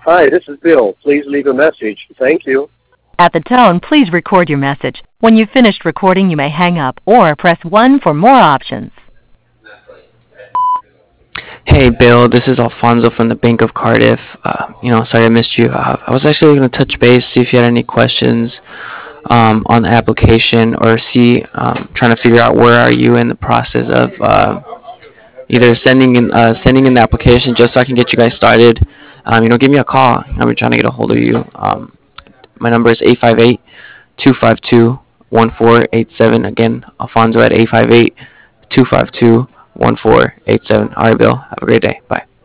Hi, this is Bill. Please leave a message. Thank you. At the tone, please record your message. When you've finished recording, you may hang up or press 1 for more options. Hey Bill, this is Alfonso from the Bank of Cardiff. Sorry I missed you. I was actually going to touch base, see if you had any questions on the application, or trying to figure out where are you in the process of either sending in the application just so I can get you guys started. Give me a call. I'm trying to get a hold of you. My number is 858-252-1487. Again, Alfonso at 858-252-1487. All right, Bill. Have a great day. Bye.